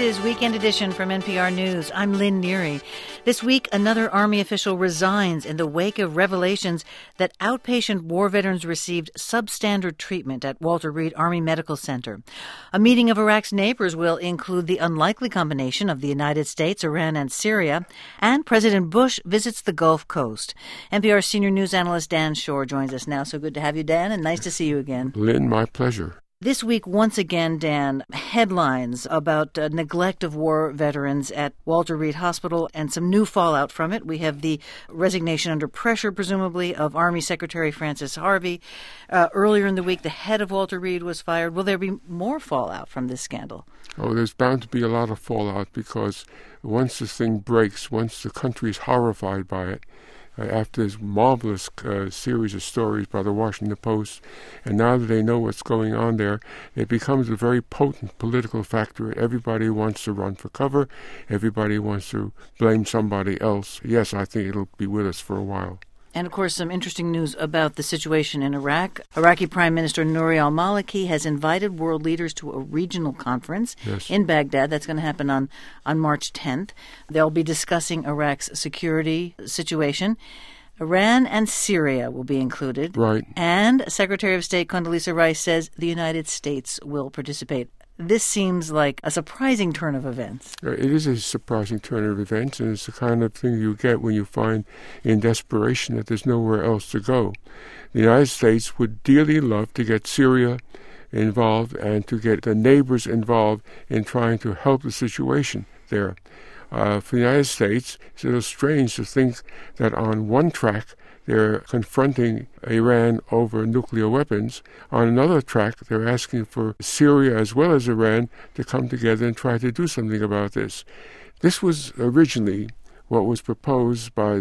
is Weekend Edition from NPR News. I'm Lynn Neary. This week, another Army official resigns in the wake of revelations that outpatient war veterans received substandard treatment at Walter Reed Army Medical Center. A meeting of Iraq's neighbors will include the unlikely combination of the United States, Iran, and Syria. And President Bush visits the Gulf Coast. NPR senior news analyst Dan Shore joins us now. So good to have you, Dan, and nice to see you again. Lynn, my pleasure. This week, once again, Dan, headlines about neglect of war veterans at Walter Reed Hospital and some new fallout from it. We have the resignation under pressure, presumably, of Army Secretary Francis Harvey. Earlier in the week, the head of Walter Reed was fired. Will there be more fallout from this scandal? Oh, there's bound to be a lot of fallout because once this thing breaks, once the country is horrified by it, after this marvelous series of stories by the Washington Post, and now that they know what's going on there, it becomes a very potent political factor. Everybody wants to run for cover. Everybody wants to blame somebody else. Yes, I think it'll be with us for a while. And, of course, some interesting news about the situation in Iraq. Iraqi Prime Minister Nouri al-Maliki has invited world leaders to a regional conference in Baghdad. That's going to happen on March 10th. They'll be discussing Iraq's security situation. Iran and Syria will be included. Right. And Secretary of State Condoleezza Rice says the United States will participate. This seems like a surprising turn of events. It is a surprising turn of events, and it's the kind of thing you get when you find in desperation that there's nowhere else to go. The United States would dearly love to get Syria involved and to get the neighbors involved in trying to help the situation there. For the United States, it's a little strange to think that on one track they're confronting Iran over nuclear weapons. On another track, they're asking for Syria as well as Iran to come together and try to do something about this. This was originally what was proposed by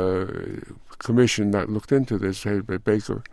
the commission that looked into this, headed by Baker.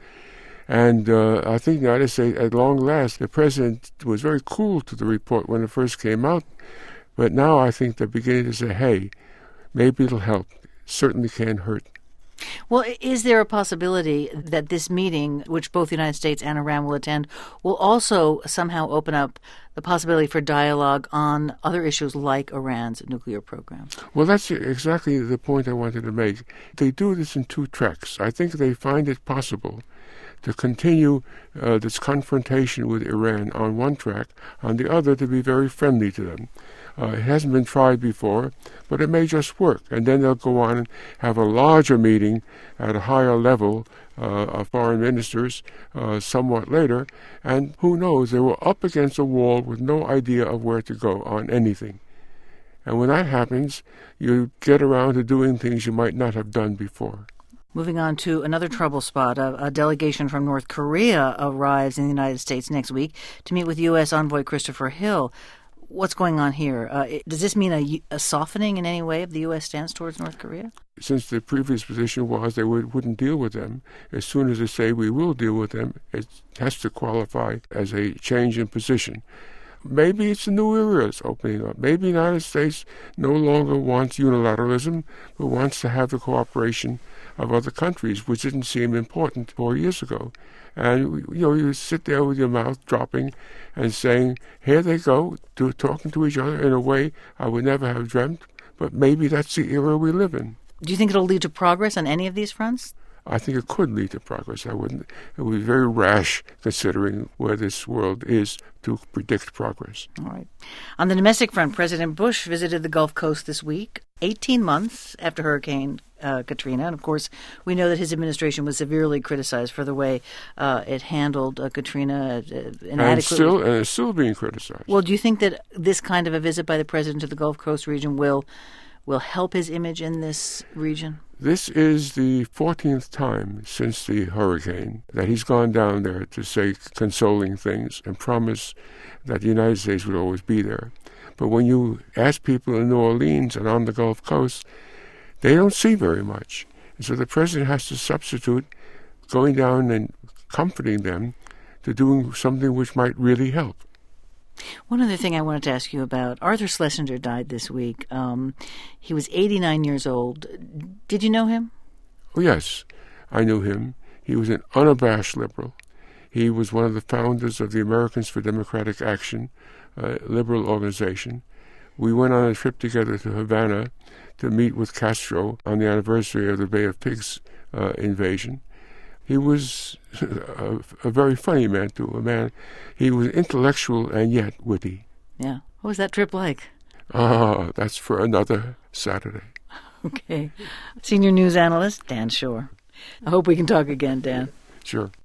And I think the United States, at long last, the president was very cool to the report when it first came out. But now I think they're beginning to say, hey, maybe it'll help. It certainly can't hurt. Well, is there a possibility that this meeting, which both the United States and Iran will attend, will also somehow open up the possibility for dialogue on other issues like Iran's nuclear program? Well, that's exactly the point I wanted to make. They do this in two tracks. I think they find it possible to continue this confrontation with Iran on one track, on the other to be very friendly to them. It hasn't been tried before, but it may just work. And then they'll go on and have a larger meeting at a higher level of foreign ministers somewhat later. And who knows, they were up against a wall with no idea of where to go on anything. And when that happens, you get around to doing things you might not have done before. Moving on to another trouble spot, a delegation from North Korea arrives in the United States next week to meet with U.S. Envoy Christopher Hill. What's going on here? Does this mean a softening in any way of the U.S. stance towards North Korea? Since the previous position was they wouldn't deal with them, as soon as they say we will deal with them, it has to qualify as a change in position. Maybe it's a new era that's opening up. Maybe the United States no longer wants unilateralism, but wants to have the cooperation of other countries, which didn't seem important 4 years ago. And, you sit there with your mouth dropping and saying, here they go, talking to each other in a way I would never have dreamt, but maybe that's the era we live in. Do you think it'll lead to progress on any of these fronts? I think it could lead to progress. It would be very rash, considering where this world is, to predict progress. All right. On the domestic front, President Bush visited the Gulf Coast this week, 18 months after Hurricane Katrina. And, of course, we know that his administration was severely criticized for the way it handled Katrina inadequately. And it's still being criticized. Well, do you think that this kind of a visit by the president to the Gulf Coast region will help his image in this region? This is the 14th time since the hurricane that he's gone down there to say consoling things and promise that the United States would always be there. But when you ask people in New Orleans and on the Gulf Coast, they don't see very much. And so the president has to substitute going down and comforting them to doing something which might really help. One other thing I wanted to ask you about, Arthur Schlesinger died this week. He was 89 years old. Did you know him? Oh, yes, I knew him. He was an unabashed liberal. He was one of the founders of the Americans for Democratic Action, a liberal organization. We went on a trip together to Havana to meet with Castro on the anniversary of the Bay of Pigs invasion. He was a very funny man, too. He was intellectual and yet witty. Yeah. What was that trip like? That's for another Saturday. Okay. Senior news analyst, Dan Shore. I hope we can talk again, Dan. Sure.